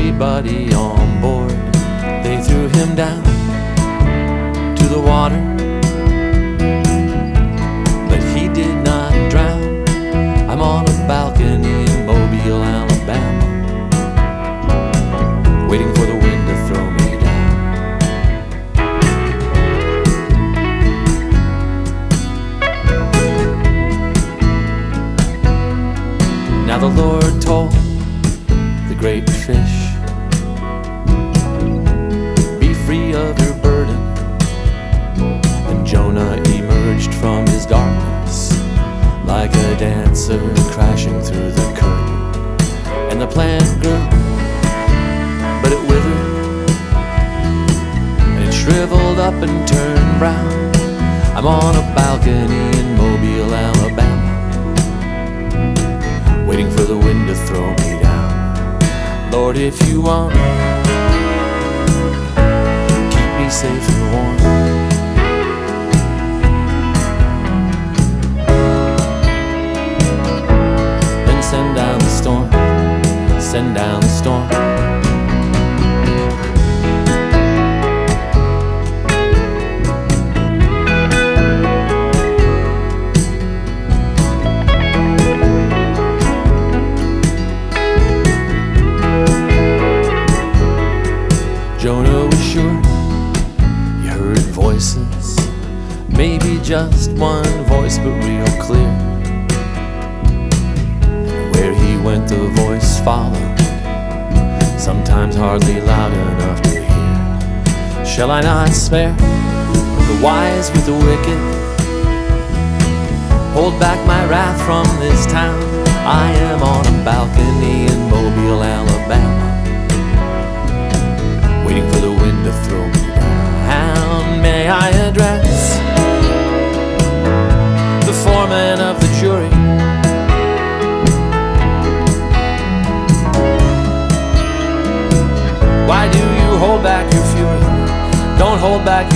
everybody on board. They threw him down to the water, but he did not drown. I'm on a balcony in Mobile, Alabama, waiting for the wind to throw me down. Now the Lord told the great fish, be free of your burden. And Jonah emerged from his darkness like a dancer crashing through the curtain. And the plant grew, but it withered, and it shriveled up and turned brown. I'm on a balcony in Mobile, Alabama, waiting for the wind to throw me down. Lord, if you want, keep me safe and warm. Then send down the storm, send down the storm. Jonah was sure he heard voices, maybe just one voice, but real clear. And where he went, the voice followed, sometimes hardly loud enough to hear. Shall I not spare the wise with the wicked? Hold back my wrath from this town. I am on a balcony in Mobile, Alabama, waiting for the wind to throw me down. May I address the foreman of the jury? Why do you hold back your fury? Don't hold back